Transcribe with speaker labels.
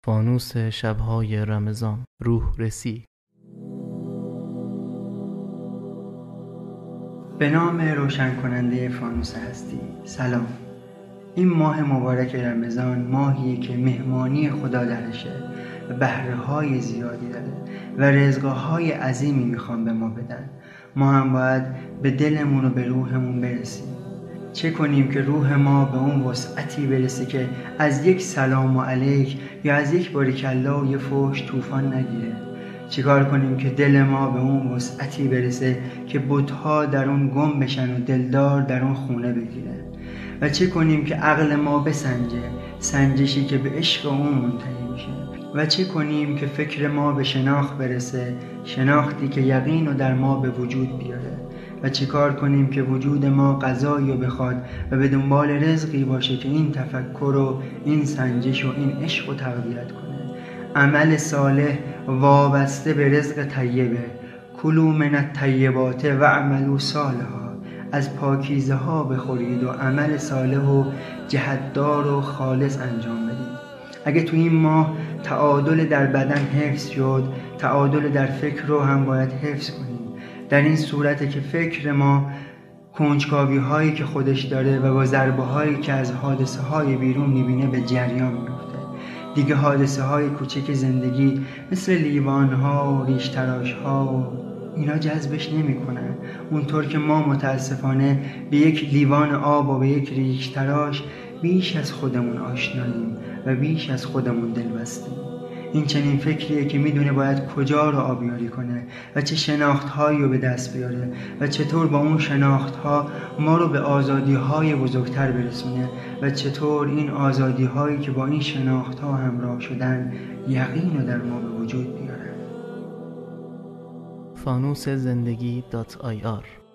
Speaker 1: فانوس شب‌های رمضان، روح رسی.
Speaker 2: به نام روشن کننده فانوس هستی. سلام. این ماه مبارک رمضان ماهیه که مهمانی خدا درشه و بهره‌های زیادی داره و رزق‌های عظیمی میخوان به ما بدن. ما هم باید به دلمون و به روحمون برسیم. چه کنیم که روح ما به اون وسعتی برسه که از یک سلام علیک یا از یک باریکالله و یه فحش طوفان نگیره؟ چیکار کنیم که دل ما به اون وسعتی برسه که بت‌ها در اون گم بشن و دلدار در اون خونه بگیره؟ و چه کنیم که عقل ما بسنجه، سنجشی که به عشق اون منتهی میشه؟ و چه کنیم که فکر ما به شناخت برسه، شناختی که یقین رو در ما به وجود بیاره؟ و چه کار کنیم که وجود ما غذایی رو بخواد و به دنبال رزقی باشه که این تفکر و این سنجش و این عشق رو تقویت کنه؟ عمل صالح وابسته به رزق طیبه. کلوا من الطیبات و اعملوا صالحا. از پاکیزه ها بخورید و عمل صالح و جهتدار و خالص انجام بدید. اگه تو این ماه تعادل در بدن حفظ شد، تعادل در فکر رو هم باید حفظ کنیم. در این صورته که فکر ما کنجکاوی هایی که خودش داره و با ضربه هایی که از حادثه های بیرون میبینه به جریان میفته. دیگه حادثه های کوچک زندگی مثل لیوان ها و ریش تراش ها و اینا جذبش نمی کنن. اونطور که ما متاسفانه به یک لیوان آب و به یک ریش تراش بیش از خودمون آشناییم و بیش از خودمون دل بستیم. این چنین فکریه که میدونه باید کجا رو آبیاری کنه و چه شناخت‌هایی رو به دست بیاره و چطور با اون شناخت‌ها ما رو به آزادی‌های بزرگتر برسونه و چطور این آزادی‌هایی که با این شناخت‌ها همراه شدن یقین رو در ما به وجود بیارن.
Speaker 1: fanusezendegi.ir